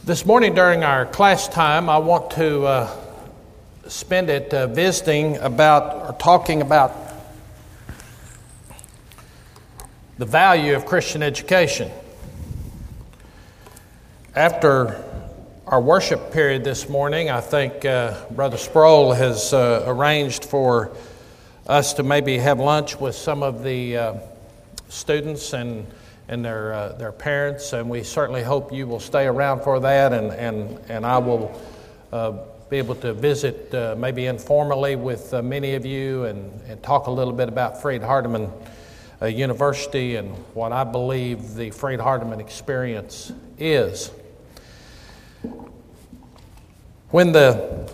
This morning during our class time, I want to spend it visiting about or talking about the value of Christian education. After our worship period this morning, I think Brother Sproul has arranged for us to maybe have lunch with some of the students and their parents, and we certainly hope you will stay around for that, and I will be able to visit maybe informally with many of you and talk a little bit about Freed-Hardeman University and what I believe the Freed-Hardeman experience is. When the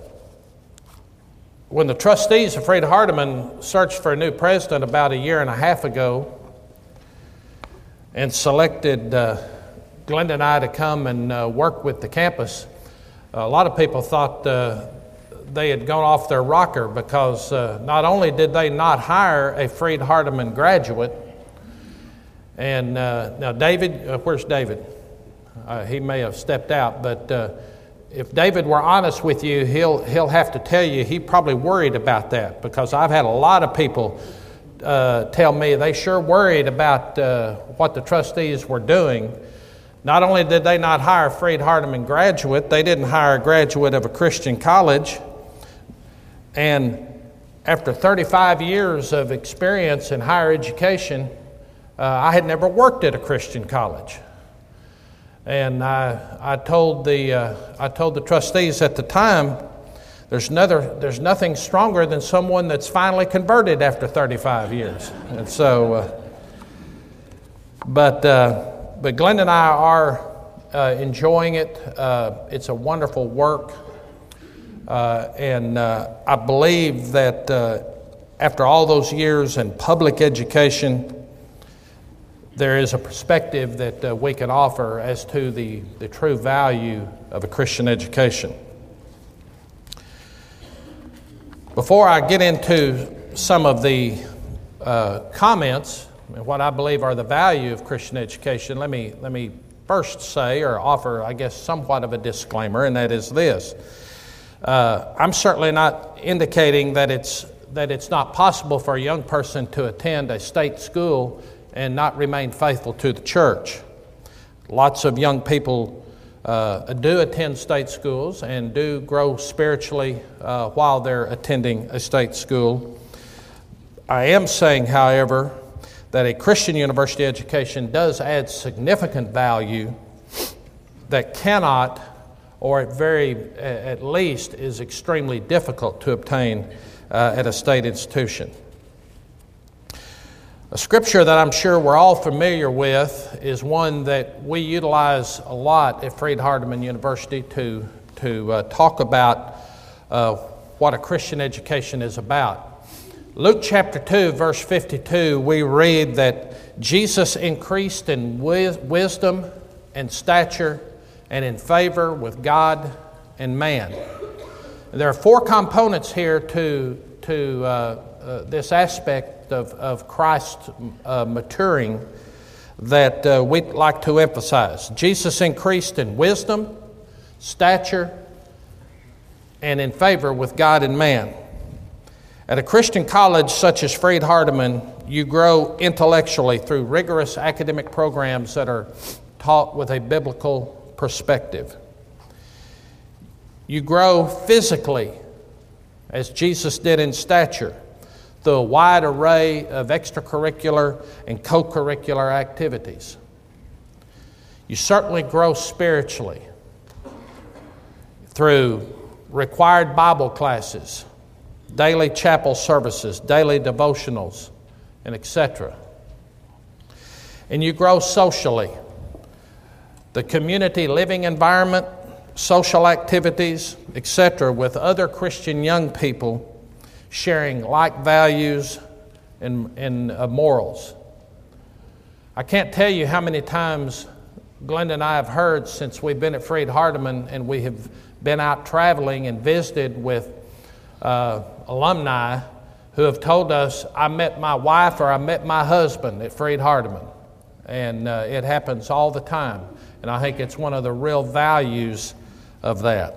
trustees of Freed-Hardeman searched for a new president about a year and a half ago, and selected Glenda and I to come and work with the campus, a lot of people thought they had gone off their rocker because not only did they not hire a Freed-Hardeman graduate, and now David, where's David? He may have stepped out, but if David were honest with you, he'll have to tell you he probably worried about that, because I've had a lot of people tell me they sure worried about what the trustees were doing. Not only did they not hire a Freed-Hardeman graduate, they didn't hire a graduate of a Christian college. And after 35 years of experience in higher education, I had never worked at a Christian college. And I told the trustees at the time, there's nothing stronger than someone that's finally converted after 35 years. And so, but Glenn and I are enjoying it. It's a wonderful work. And I believe that after all those years in public education, there is a perspective that we can offer as to the true value of a Christian education. Before I get into some of the comments and what I believe are the value of Christian education, let me first say or offer, I guess, somewhat of a disclaimer, and that is this. I'm certainly not indicating that it's not possible for a young person to attend a state school and not remain faithful to the church. Lots of young people do attend state schools and do grow spiritually while they're attending a state school. I am saying, however, that a Christian university education does add significant value that cannot, or at least is extremely difficult to obtain at a state institution. A scripture that I'm sure we're all familiar with is one that we utilize a lot at Freed-Hardeman University to talk about what a Christian education is about. Luke chapter 2, verse 52, we read that Jesus increased in wisdom and stature and in favor with God and man. There are four components here to this aspect of Christ maturing that we'd like to emphasize. Jesus increased in wisdom, stature, and in favor with God and man. At a Christian college such as Freed-Hardeman, you grow intellectually through rigorous academic programs that are taught with a biblical perspective. You grow physically, as Jesus did in stature, through a wide array of extracurricular and co-curricular activities. You certainly grow spiritually through required Bible classes, daily chapel services, daily devotionals, and etc. And you grow socially. The community living environment, social activities, etc., with other Christian young people sharing like values and morals. I can't tell you how many times Glenda and I have heard since we've been at Freed-Hardeman and we have been out traveling and visited with alumni who have told us, I met my wife or I met my husband at Freed-Hardeman. And it happens all the time. And I think it's one of the real values of that.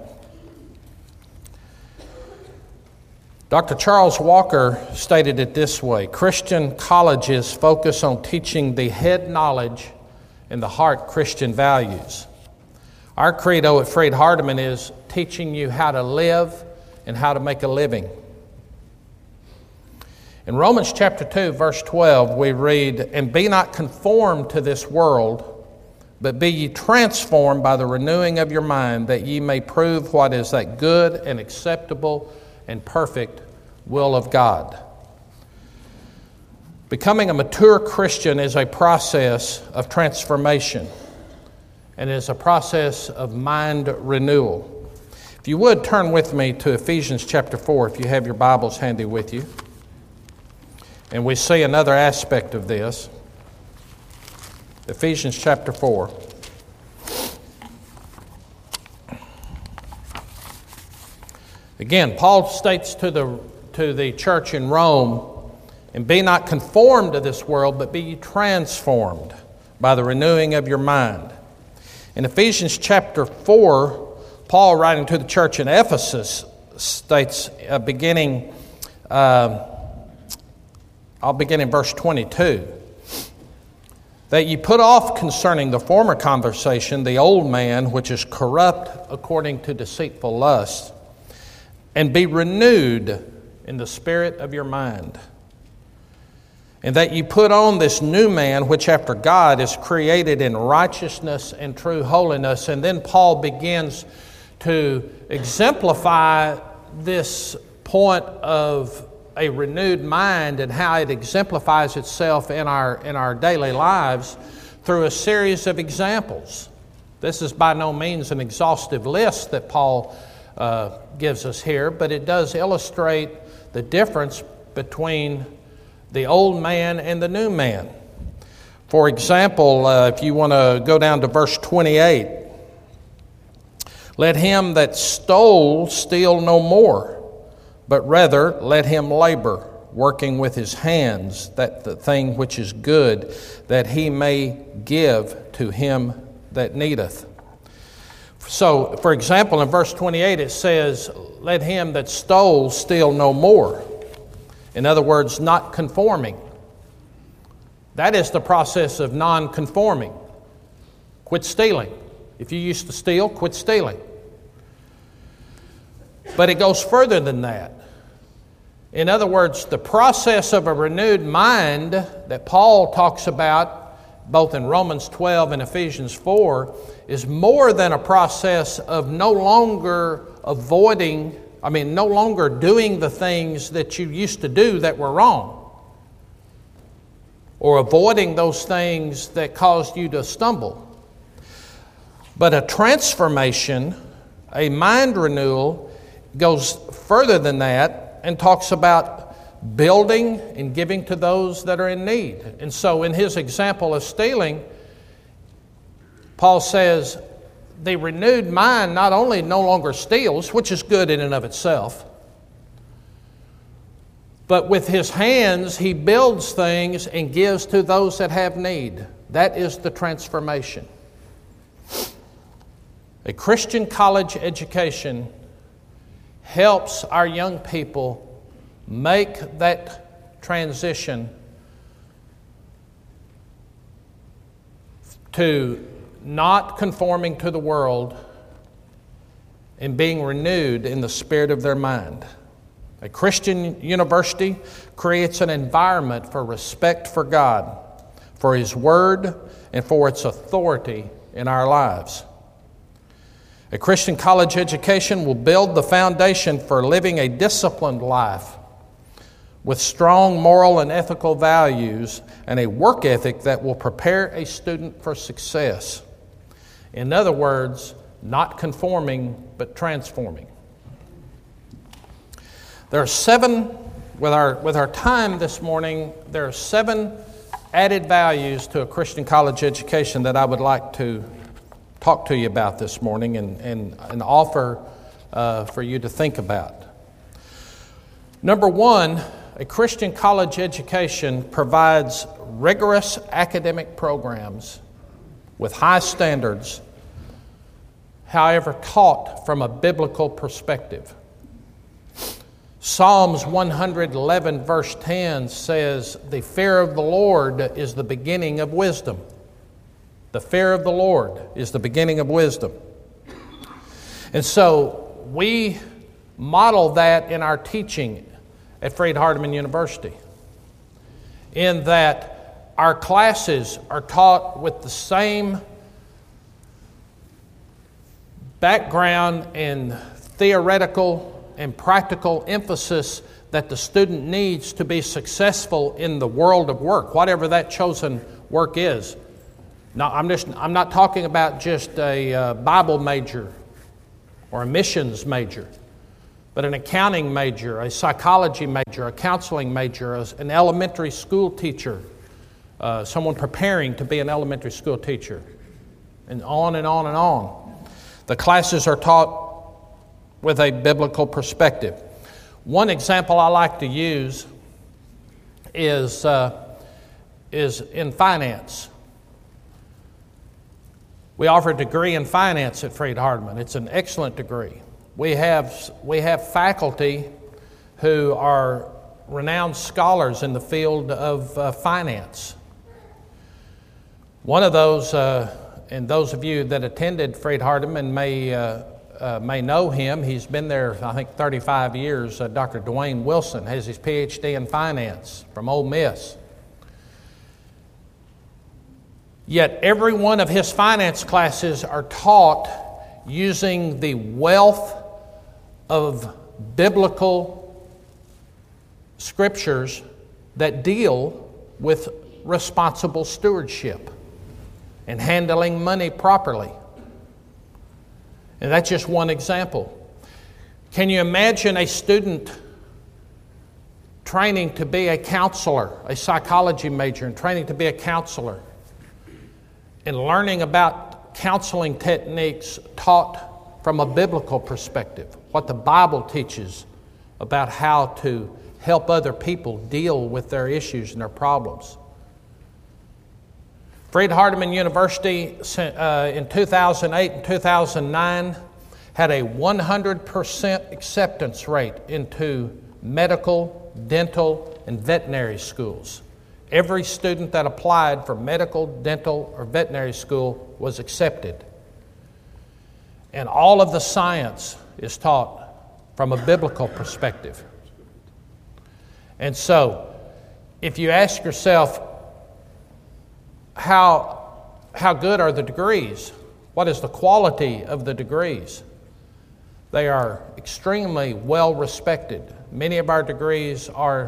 Dr. Charles Walker stated it this way: Christian colleges focus on teaching the head knowledge and the heart Christian values. Our credo at Freed-Hardeman is teaching you how to live and how to make a living. In Romans chapter 2, verse 12, we read, "And be not conformed to this world, but be ye transformed by the renewing of your mind, that ye may prove what is that good and acceptable and perfect will of God." Becoming a mature Christian is a process of transformation, and is a process of mind renewal. If you would, turn with me to Ephesians chapter 4, if you have your Bibles handy with you. And we see another aspect of this. Ephesians chapter 4. Again, Paul states to the church in Rome, "And be not conformed to this world, but be ye transformed by the renewing of your mind." In Ephesians chapter 4, Paul, writing to the church in Ephesus, states, I'll begin in verse 22, "That ye put off concerning the former conversation the old man, which is corrupt according to deceitful lusts, and be renewed in the spirit of your mind. And that ye put on this new man, which after God is created in righteousness and true holiness." And then Paul begins to exemplify this point of a renewed mind and how it exemplifies itself in our daily lives through a series of examples. This is by no means an exhaustive list that Paul gives us here, but it does illustrate the difference between the old man and the new man. For example, if you want to go down to verse 28, "Let him that stole steal no more, but rather let him labor, working with his hands that the thing which is good, that he may give to him that needeth." So, for example, in verse 28 it says, "Let him that stole steal no more." In other words, not conforming. That is the process of non-conforming. Quit stealing. If you used to steal, quit stealing. But it goes further than that. In other words, the process of a renewed mind that Paul talks about both in Romans 12 and Ephesians 4 is more than a process of no longer doing the things that you used to do that were wrong, or avoiding those things that caused you to stumble. But a transformation, a mind renewal, goes further than that and talks about building and giving to those that are in need. And so in his example of stealing, Paul says the renewed mind not only no longer steals, which is good in and of itself, but with his hands he builds things and gives to those that have need. That is the transformation. A Christian college education helps our young people make that transition to not conforming to the world and being renewed in the spirit of their mind. A Christian university creates an environment for respect for God, for His Word, and for its authority in our lives. A Christian college education will build the foundation for living a disciplined life with strong moral and ethical values and a work ethic that will prepare a student for success. In other words, not conforming, but transforming. There are seven, with our time this morning, there are 7 added values to a Christian college education that I would like to talk to you about this morning and offer for you to think about. Number 1, a Christian college education provides rigorous academic programs with high standards, however taught from a biblical perspective. Psalms 111 verse 10 says, "The fear of the Lord is the beginning of wisdom." The fear of the Lord is the beginning of wisdom. And so we model that in our teaching at Freed-Hardeman University, in that our classes are taught with the same background and theoretical and practical emphasis that the student needs to be successful in the world of work, whatever that chosen work is. Now, I'm not talking about just a Bible major or a missions major, but an accounting major, a psychology major, a counseling major, an elementary school teacher, someone preparing to be an elementary school teacher, and on and on and on. The classes are taught with a biblical perspective. One example I like to use is in finance. We offer a degree in finance at Freed-Hardeman. It's an excellent degree. We have faculty who are renowned scholars in the field of finance. One of those, and those of you that attended Freed-Hardeman may know him. He's been there, I think, 35 years. Dr. Dwayne Wilson has his PhD in finance from Ole Miss. Yet every one of his finance classes are taught using the wealth of biblical scriptures that deal with responsible stewardship and handling money properly. And that's just one example. Can you imagine a student training to be a counselor, a psychology major, and training to be a counselor, and learning about counseling techniques taught from a biblical perspective, what the Bible teaches about how to help other people deal with their issues and their problems? Freed-Hardeman University in 2008 and 2009 had a 100% acceptance rate into medical, dental, and veterinary schools. Every student that applied for medical, dental, or veterinary school was accepted. And all of the science is taught from a biblical perspective. And so, if you ask yourself, how good are the degrees? What is the quality of the degrees? They are extremely well respected. Many of our degrees are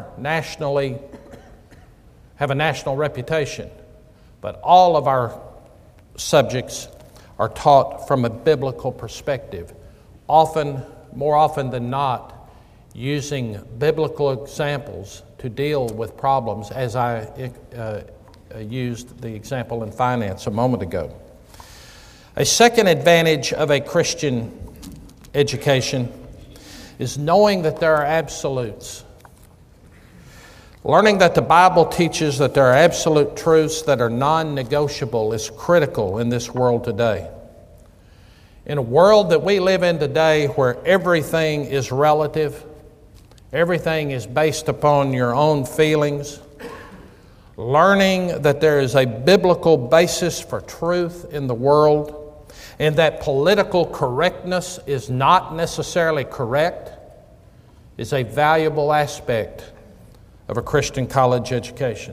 have a national reputation, but all of our subjects are taught from a biblical perspective, more often than not, using biblical examples to deal with problems, as I used the example in finance a moment ago. A second advantage of a Christian education is knowing that there are absolutes. Learning that the Bible teaches that there are absolute truths that are non-negotiable is critical in this world today. In a world that we live in today where everything is relative, everything is based upon your own feelings, learning that there is a biblical basis for truth in the world and that political correctness is not necessarily correct is a valuable aspect of a Christian college education.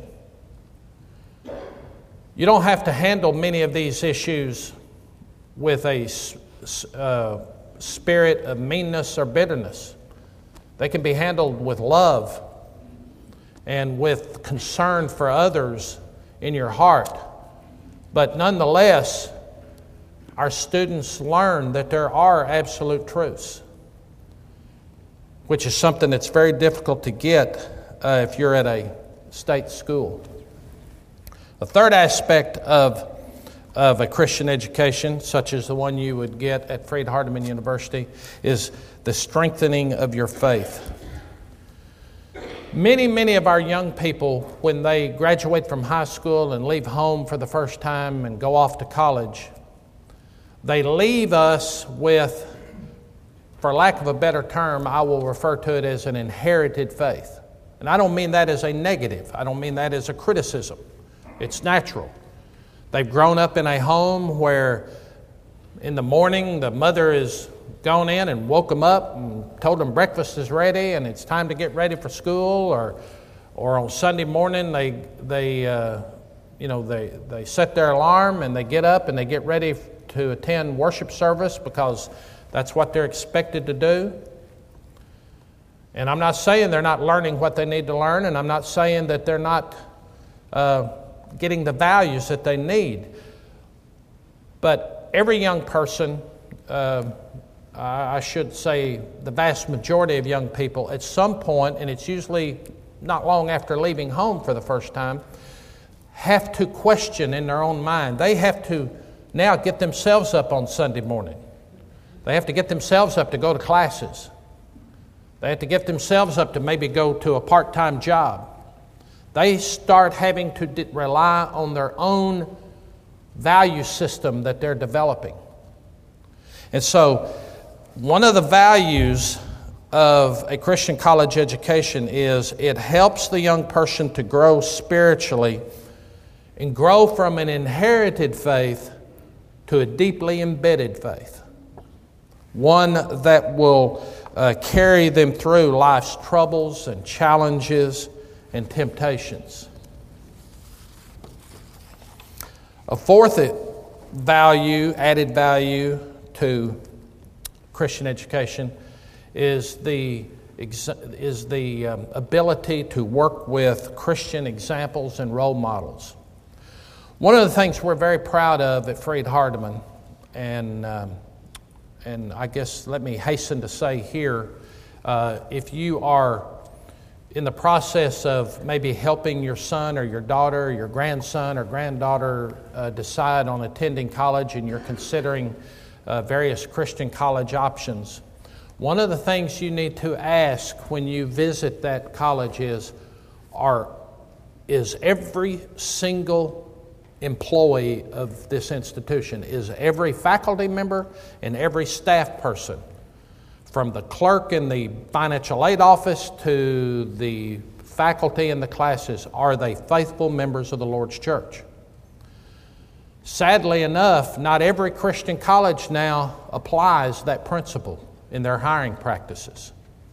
You don't have to handle many of these issues with a spirit of meanness or bitterness. They can be handled with love and with concern for others in your heart. But nonetheless, our students learn that there are absolute truths, which is something that's very difficult to get if you're at a state school. A third aspect of a Christian education, such as the one you would get at Freed-Hardeman University, is the strengthening of your faith. Many of our young people, when they graduate from high school and leave home for the first time and go off to college, they leave us with, for lack of a better term, I will refer to it as an inherited faith. And I don't mean that as a negative. I don't mean that as a criticism. It's natural. They've grown up in a home where in the morning the mother has gone in and woke them up and told them breakfast is ready and it's time to get ready for school, or on Sunday morning they set their alarm and they get up and they get ready to attend worship service because that's what they're expected to do. And I'm not saying they're not learning what they need to learn, and I'm not saying that they're not getting the values that they need. But every young person, I should say the vast majority of young people, at some point, and it's usually not long after leaving home for the first time, have to question in their own mind. They have to now get themselves up on Sunday morning. They have to get themselves up to go to classes. They have to get themselves up to maybe go to a part-time job. They start having to rely on their own value system that they're developing. And so one of the values of a Christian college education is it helps the young person to grow spiritually and grow from an inherited faith to a deeply embedded faith. One that will carry them through life's troubles and challenges and temptations. A fourth added value to Christian education is the ability to work with Christian examples and role models. One of the things we're very proud of at Freed-Hardeman, and I guess let me hasten to say here, if you are in the process of maybe helping your son or your daughter, or your grandson or granddaughter decide on attending college and you're considering various Christian college options, one of the things you need to ask when you visit that college is every single employee of this institution, is every faculty member and every staff person, from the clerk in the financial aid office to the faculty in the classes, are they faithful members of the Lord's church? Sadly enough, not every Christian college now applies that principle in their hiring practices.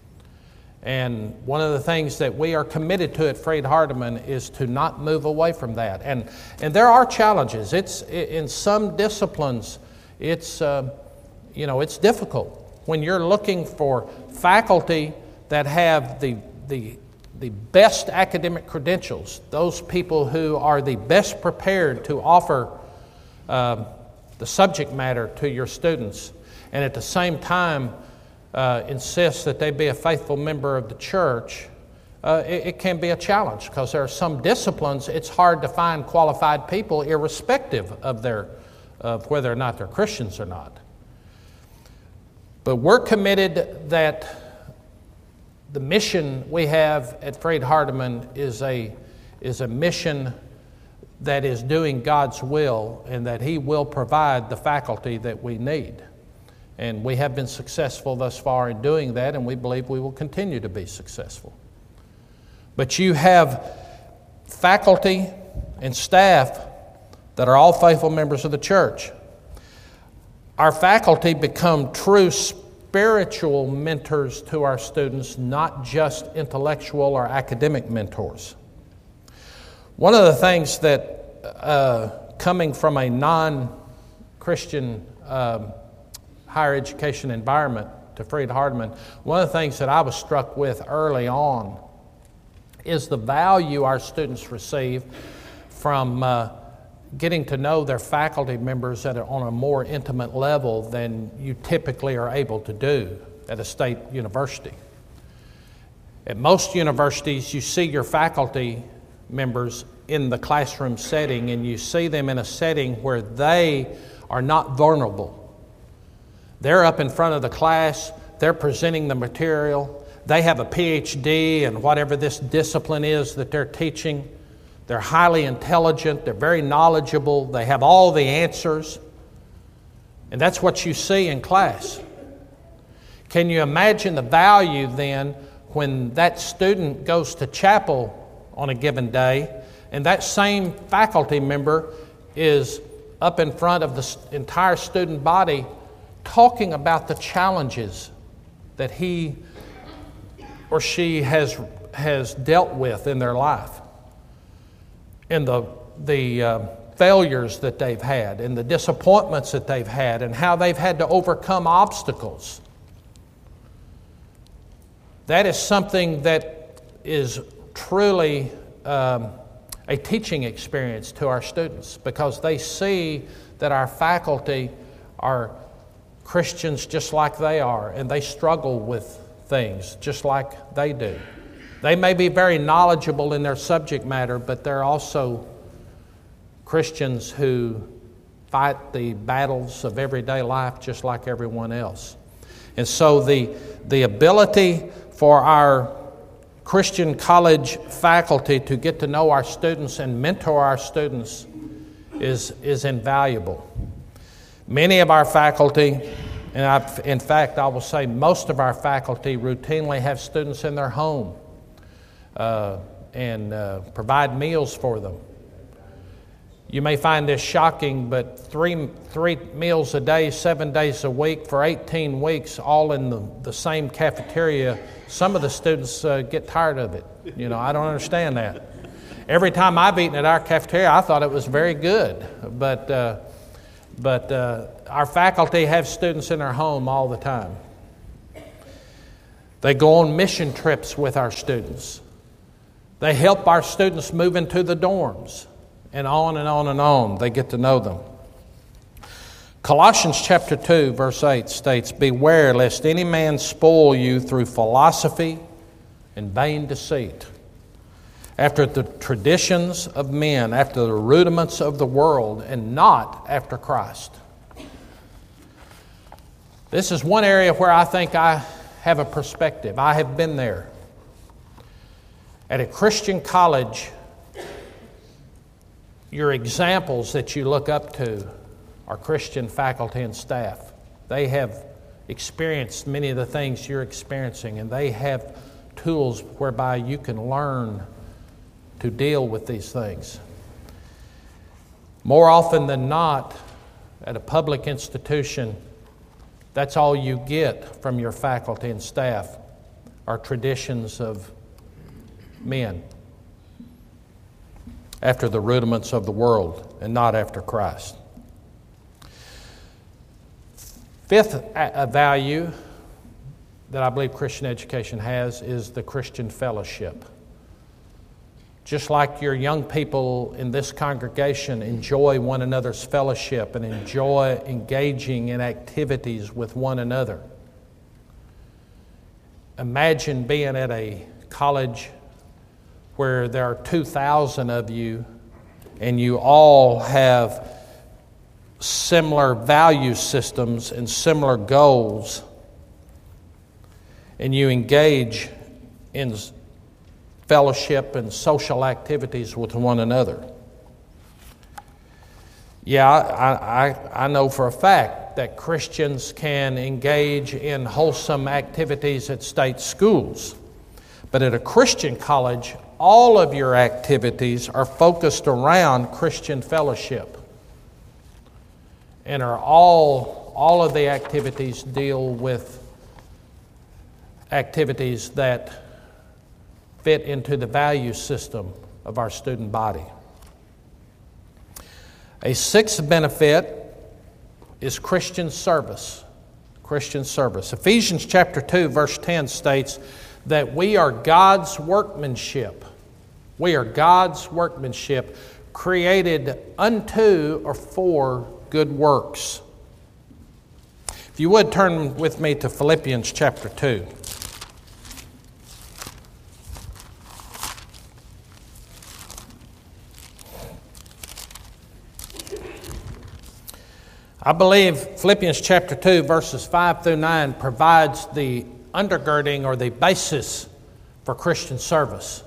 And one of the things that we are committed to at Freed-Hardeman is to not move away from that. And there are challenges. It's in some disciplines, it's difficult when you're looking for faculty that have the best academic credentials, those people who are the best prepared to offer the subject matter to your students, and at the same time insist that they be a faithful member of the church. It can be a challenge because there are some disciplines it's hard to find qualified people irrespective of whether or not they're Christians or not. But we're committed that the mission we have at Freed-Hardeman is a mission that is doing God's will, and that He will provide the faculty that we need. And we have been successful thus far in doing that, and we believe we will continue to be successful. But you have faculty and staff that are all faithful members of the church. Our faculty become true spiritual mentors to our students, not just intellectual or academic mentors. One of the things that coming from a non-Christian higher education environment to Freed-Hardeman, one of the things that I was struck with early on is the value our students receive from getting to know their faculty members on a more intimate level than you typically are able to do at a state university. At most universities, you see your faculty members in the classroom setting, and you see them in a setting where they are not vulnerable. They're up in front of the class, they're presenting the material, they have a PhD in whatever this discipline is that they're teaching. They're highly intelligent. They're very knowledgeable. They have all the answers. And that's what you see in class. Can you imagine the value then when that student goes to chapel on a given day and that same faculty member is up in front of the entire student body talking about the challenges that he or she has dealt with in their life, and the failures that they've had, and the disappointments that they've had, and how they've had to overcome obstacles. That is something that is truly a teaching experience to our students, because they see that our faculty are Christians just like they are, and they struggle with things just like they do. They may be very knowledgeable in their subject matter, but they're also Christians who fight the battles of everyday life just like everyone else. And so the ability for our Christian college faculty to get to know our students and mentor our students is invaluable. Many of our faculty, and in fact I will say most of our faculty, routinely have students in their home and provide meals for them. You may find this shocking, but three meals a day, 7 days a week for 18 weeks, all in the same cafeteria. Some of the students get tired of it. I don't understand that. Every time I've eaten at our cafeteria, I thought it was very good. But our faculty have students in their home all the time. They go on mission trips with our students. They help our students move into the dorms. And on and on and on, they get to know them. Colossians chapter 2, verse 8 states, "Beware lest any man spoil you through philosophy and vain deceit, after the traditions of men, after the rudiments of the world, and not after Christ." This is one area where I think I have a perspective. I have been there. At a Christian college, your examples that you look up to are Christian faculty and staff. They have experienced many of the things you're experiencing, and they have tools whereby you can learn to deal with these things. More often than not, at a public institution, that's all you get from your faculty and staff are traditions of men, after the rudiments of the world and not after Christ. Fifth value that I believe Christian education has is the Christian fellowship. Just like your young people in this congregation enjoy one another's fellowship and enjoy engaging in activities with one another. Imagine being at a college where there are 2,000 of you and you all have similar value systems and similar goals, and you engage in fellowship and social activities with one another. Yeah, I know for a fact that Christians can engage in wholesome activities at state schools, but at a Christian college, all of your activities are focused around Christian fellowship, and are all of the activities deal with activities that fit into the value system of our student body. A sixth benefit is Christian service. Christian service. Ephesians chapter 2, verse 10 states that we are God's workmanship. We are God's workmanship, created unto or for good works. If you would, turn with me to Philippians chapter 2. I believe Philippians chapter 2, verses 5 through 9 provides the undergirding or the basis for Christian service.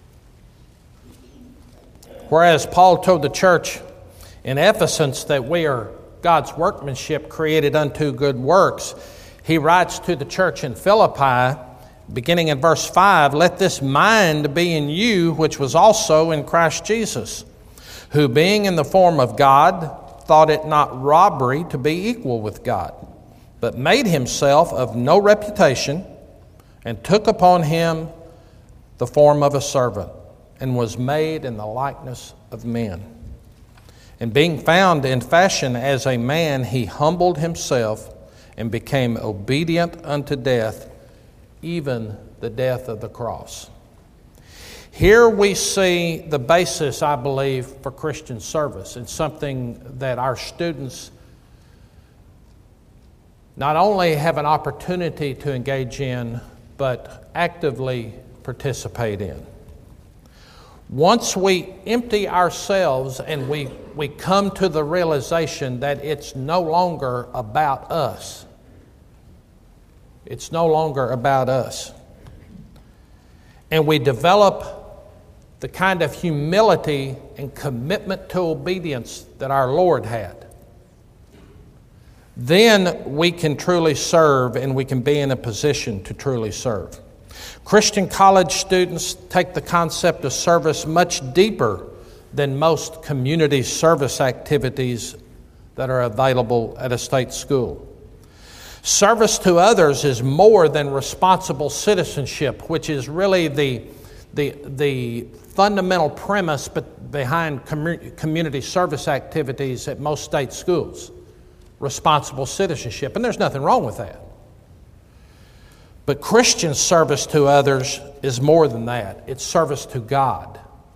Whereas Paul told the church in Ephesus that we are God's workmanship created unto good works, he writes to the church in Philippi, beginning in verse 5, "Let this mind be in you, which was also in Christ Jesus, who being in the form of God, thought it not robbery to be equal with God, but made himself of no reputation, and took upon him the form of a servant, and was made in the likeness of men. And being found in fashion as a man, he humbled himself and became obedient unto death, even the death of the cross." Here we see the basis, I believe, for Christian service, and something that our students not only have an opportunity to engage in, but actively participate in. Once we empty ourselves and we come to the realization that it's no longer about us. It's no longer about us. And we develop the kind of humility and commitment to obedience that our Lord had. Then we can truly serve, and we can be in a position to truly serve. Christian college students take the concept of service much deeper than most community service activities that are available at a state school. Service to others is more than responsible citizenship, which is really the fundamental premise behind community service activities at most state schools. Responsible citizenship, and there's nothing wrong with that. But Christian service to others is more than that. It's service to God.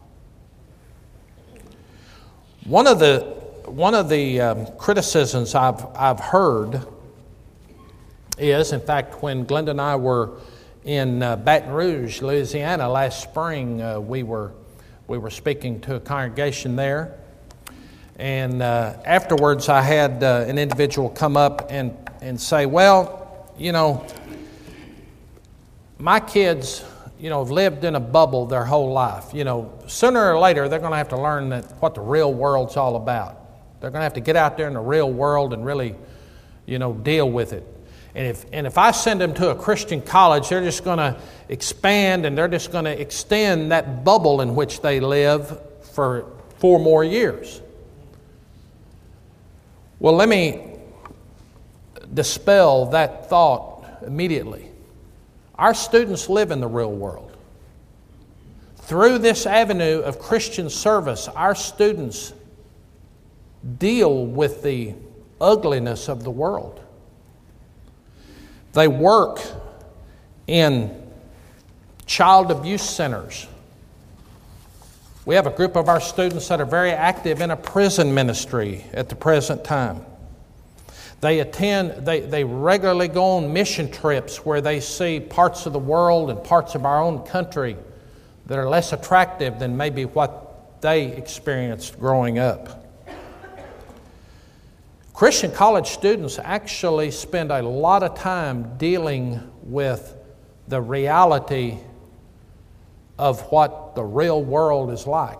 One of the criticisms I've heard is, in fact, when Glenda and I were in Baton Rouge, Louisiana last spring, we were speaking to a congregation there, and afterwards I had an individual come up and say, "Well, you know, my kids, have lived in a bubble their whole life. Sooner or later they're going to have to learn what the real world's all about. They're going to have to get out there in the real world and really, deal with it. And if I send them to a Christian college, they're just going to expand and they're just going to extend that bubble in which they live for 4 more years." Well, let me dispel that thought immediately. Our students live in the real world. Through this avenue of Christian service, our students deal with the ugliness of the world. They work in child abuse centers. We have a group of our students that are very active in a prison ministry at the present time. They regularly go on mission trips where they see parts of the world and parts of our own country that are less attractive than maybe what they experienced growing up. Christian college students actually spend a lot of time dealing with the reality of what the real world is like.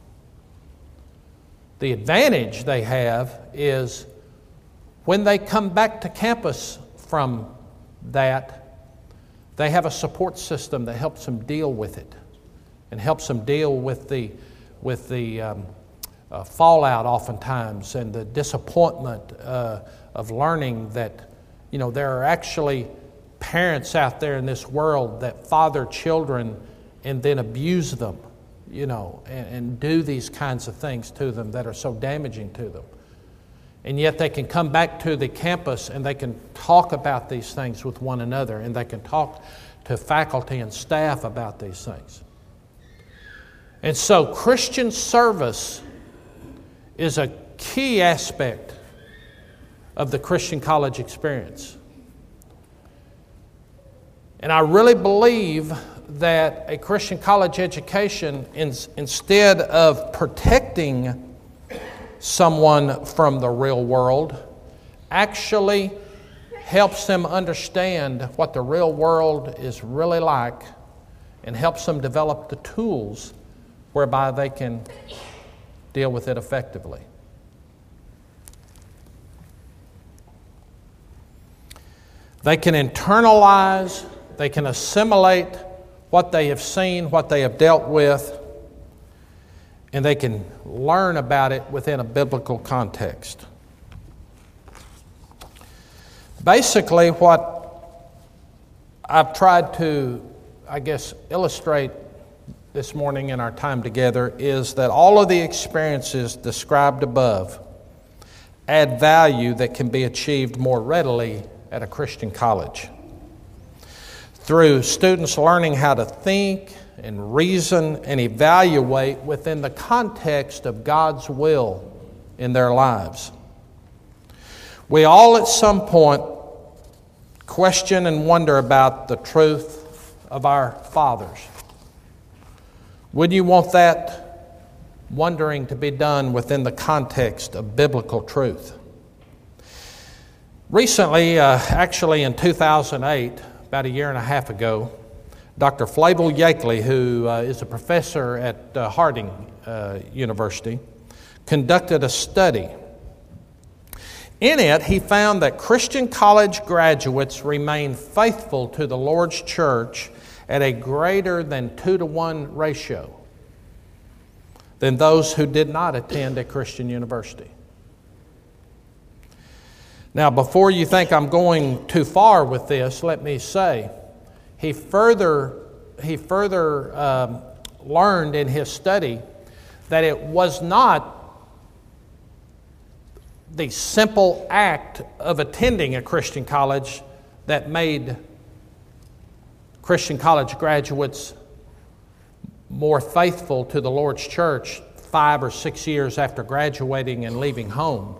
The advantage they have is when they come back to campus from that, they have a support system that helps them deal with it and helps them deal with the fallout oftentimes and the disappointment of learning that, there are actually parents out there in this world that father children and then abuse them, and do these kinds of things to them that are so damaging to them. And yet they can come back to the campus and they can talk about these things with one another, and they can talk to faculty and staff about these things. And so Christian service is a key aspect of the Christian college experience. And I really believe that a Christian college education, instead of protecting someone from the real world, actually helps them understand what the real world is really like and helps them develop the tools whereby they can deal with it effectively. They can internalize, they can assimilate what they have seen, what they have dealt with, and they can learn about it within a biblical context. Basically, what I've tried to, illustrate this morning in our time together is that all of the experiences described above add value that can be achieved more readily at a Christian college. Through students learning how to think and reason and evaluate within the context of God's will in their lives. We all at some point question and wonder about the truth of our fathers. Wouldn't you want that wondering to be done within the context of biblical truth? Recently, actually in 2008, about a year and a half ago, Dr. Flavel Yakeley, who is a professor at Harding University, conducted a study. In it, he found that Christian college graduates remain faithful to the Lord's church at a greater than 2-to-1 ratio than those who did not attend a Christian university. Now, before you think I'm going too far with this, let me say, he further learned in his study that it was not the simple act of attending a Christian college that made Christian college graduates more faithful to the Lord's church 5 or 6 years after graduating and leaving home.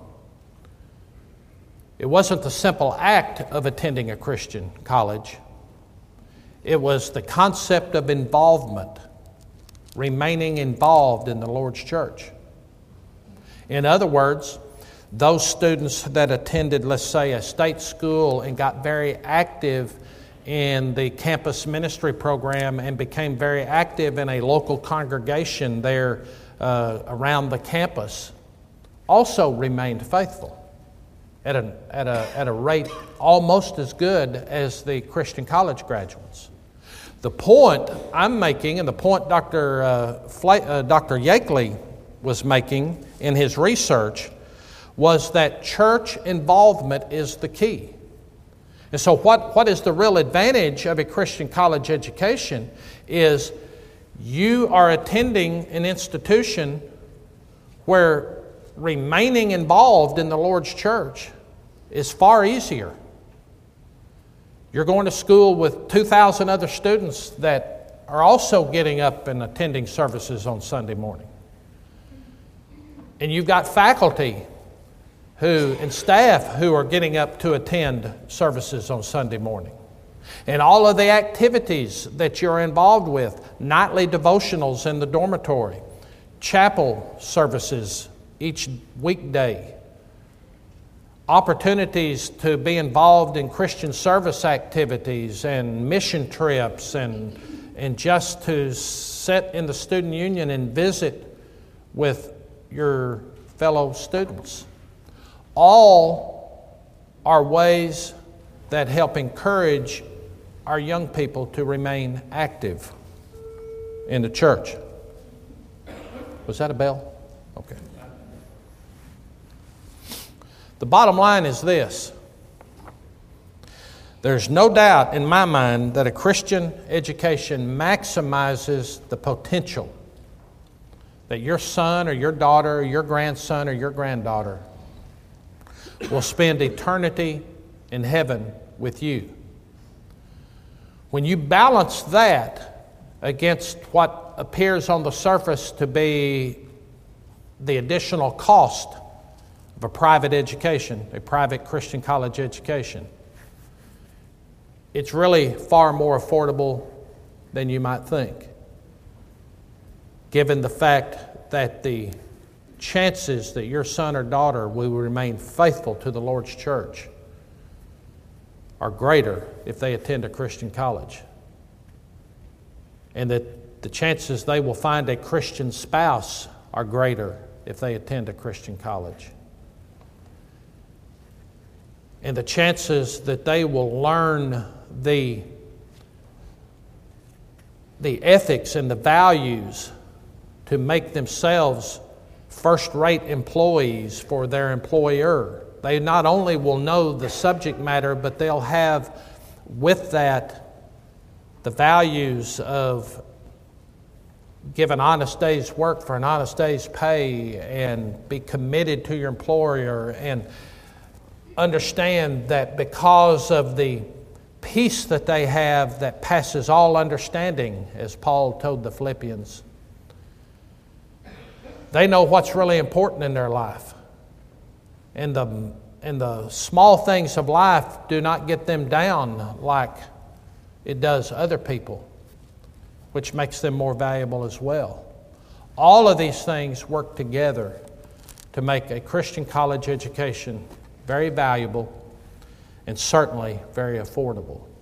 It wasn't the simple act of attending a Christian college. It was the concept of involvement, remaining involved in the Lord's church. In other words, those students that attended, let's say, a state school and got very active in the campus ministry program and became very active in a local congregation there around the campus also remained faithful at a rate almost as good as the Christian college graduates. The point I'm making, and the point Dr. Yakeley was making in his research, was that church involvement is the key. And so what is the real advantage of a Christian college education is you are attending an institution where remaining involved in the Lord's church is far easier. You're going to school with 2,000 other students that are also getting up and attending services on Sunday morning. And you've got faculty and staff who are getting up to attend services on Sunday morning. And all of the activities that you're involved with, nightly devotionals in the dormitory, chapel services each weekday, opportunities to be involved in Christian service activities and mission trips and just to sit in the student union and visit with your fellow students. All are ways that help encourage our young people to remain active in the church. Was that a bell? Okay. The bottom line is this. There's no doubt in my mind that a Christian education maximizes the potential that your son or your daughter or your grandson or your granddaughter will spend eternity in heaven with you. When you balance that against what appears on the surface to be the additional cost of a private education, a private Christian college education, it's really far more affordable than you might think, given the fact that the chances that your son or daughter will remain faithful to the Lord's church are greater if they attend a Christian college. And that the chances they will find a Christian spouse are greater if they attend a Christian college. And the chances that they will learn the ethics and the values to make themselves first-rate employees for their employer. They not only will know the subject matter, but they'll have with that the values of give an honest day's work for an honest day's pay, and be committed to your employer, and understand that because of the peace that they have that passes all understanding, as Paul told the Philippians, they know what's really important in their life. And the small things of life do not get them down like it does other people, which makes them more valuable as well. All of these things work together to make a Christian college education very valuable and certainly very affordable.